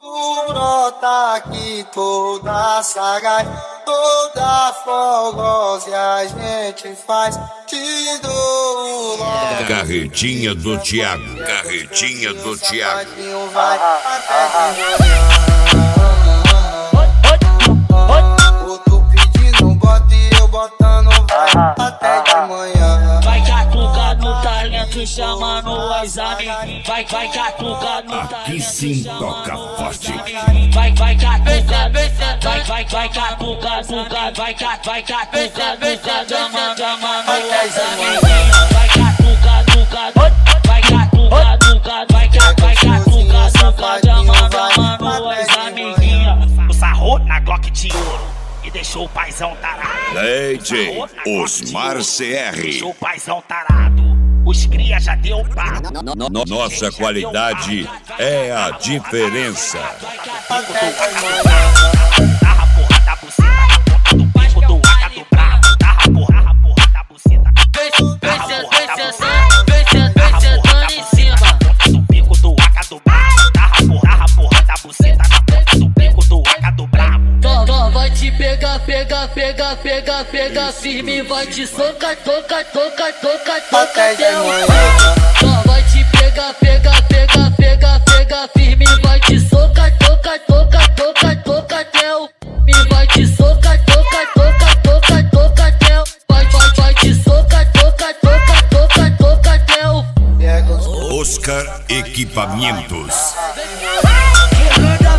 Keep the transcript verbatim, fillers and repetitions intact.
Tu brota aqui toda sagaz, toda fogosa e a gente faz. Te dou logo. Carretinha do Thiago, carretinha do Thiago. Vai até de manhã. O tu pedindo bota e eu botando vai até de manhã. Vai catuca no talento chamando as amigas. Vai, vai catuca no talento. Aqui sim toca forte. Vai, vai catuca, vai, vai, vai catuca, tuca, vai catuca, vai catuca, tuca, chamando, chamando as amigas. Vai catuca, tuca, vai catuca, tuca, vai catuca, tuca, chamando, chamando as amiguinhas. O sarro na Glock de ouro e deixou o paizão tarado. D J Osmar C R. Deixou o paizão tarado. Os cria já deu pá. Nossa qualidade é a diferença. Tarra porra da buceta na ponta do bico do A K do brabo. Tarra porra, tarra porra da buceta. Tarra porra da buceta. Tarra porra em cima. Na ponta do bico do A K do brabo. Tarra porra, tarra porra da buceta na ponta do bico do A K do brabo. Tó, vai te pegar, pegar, pegar, pegar, pegar firme, vai te socar, toca, toca, toca, toca até o Tó, vai te pegar, pegar, pegar, pegar, pegar firme, vai te socar, toca, toca, toca, toca até o Me vai te socar, toca, toca, toca, toca até o Vai, vai, vai te socar, toca, toca, toca, toca até o Oscar Equipamentos. Chegando